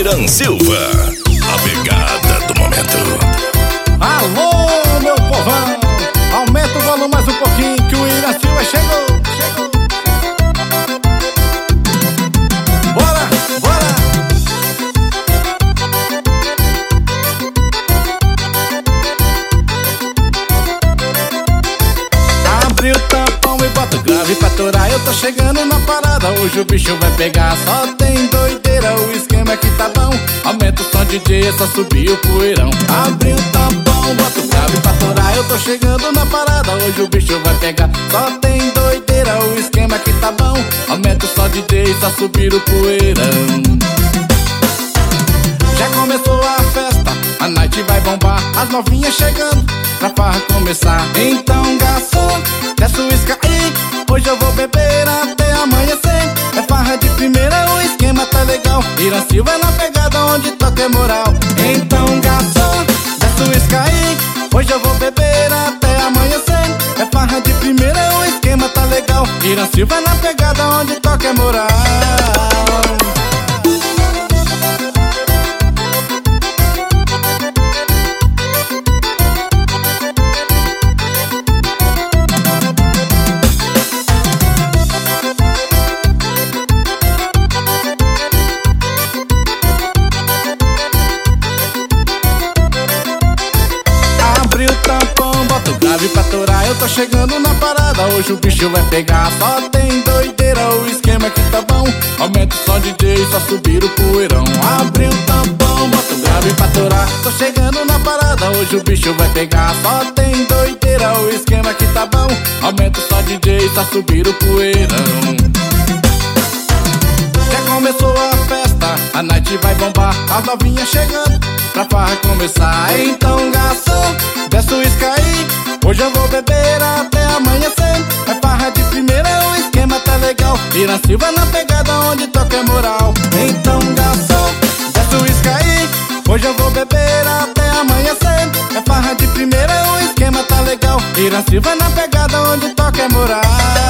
Irã Silva, a pegada do momento. Alô, meu povão, aumenta o volume mais um pouquinho que o Irã Silva chegou. Bora, bora. Abre o tampão e bota o grave pra torar. Eu tô chegando na parada, hoje o bicho vai pegar. Só tem doideira, o esquema aqui tá bom. Aumenta o som, DJ, é só subir o poeirão. Abre o tampão, bota o grave pra torar. Eu tô chegando na parada, hoje o bicho vai pegar. Só tem doideira, o esquema aqui tá bom. Aumenta o som, DJ, é só subir o poeirão. Já começou a festa, a night vai bombar. As novinhas chegando pra farra começar. Então, garçom, desce o uísque aí. Hoje eu vou beber até amanhecer. É farra de primeira, o esquema tá legal. Irã Silva na pegada onde toca é moral. Então, garçom, desce o uísque aí. Hoje eu vou beber até amanhecer. É farra de primeira, o esquema tá legal. Irã Silva na pegada onde toca é moral. Abre o tampão, bota o grave pra torar. Eu tô chegando na parada, hoje o bicho vai pegar. Só tem doideira, o esquema aqui tá bom. Aumenta o som, DJ, só subir o poeirão. Abre o tampão, bota o grave pra torar. Tô chegando na parada, hoje o bicho vai pegar. Só tem doideira, o esquema aqui tá bom. Aumenta o som, DJ, só subir o poeirão. Já começou a festa, a night vai bombar. As novinhas chegando pra farra começar. Então, garçom, desce o uísque aí. Hoje eu vou beber até amanhecer. É farra de primeira, o esquema tá legal. Irã Silva na pegada onde toca é moral. Então, garçom, desce o uísque aí. Hoje eu vou beber até amanhecer. É farra de primeira, o esquema tá legal. Irã Silva na pegada onde toca é moral.